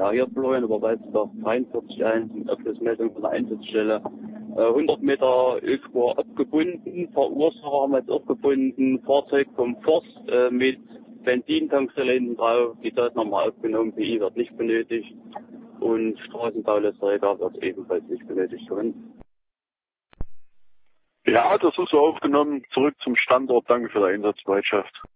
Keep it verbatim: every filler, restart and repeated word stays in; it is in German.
Ja, hier Florian Oberwaldsdorf, dreiundvierzig eins, mit Abschlussmeldung von der Einsatzstelle. Äh, hundert Meter Ölspur abgebunden, Verursacher haben wir jetzt auch gefunden, Fahrzeug vom Forst äh, mit Benzintankstelle hinten drauf, die Daten haben wir aufgenommen, P I wird nicht benötigt und Straßenbauleisträger wird ebenfalls nicht benötigt werden. Ja, das ist so aufgenommen. Zurück zum Standort. Danke für die Einsatzbereitschaft.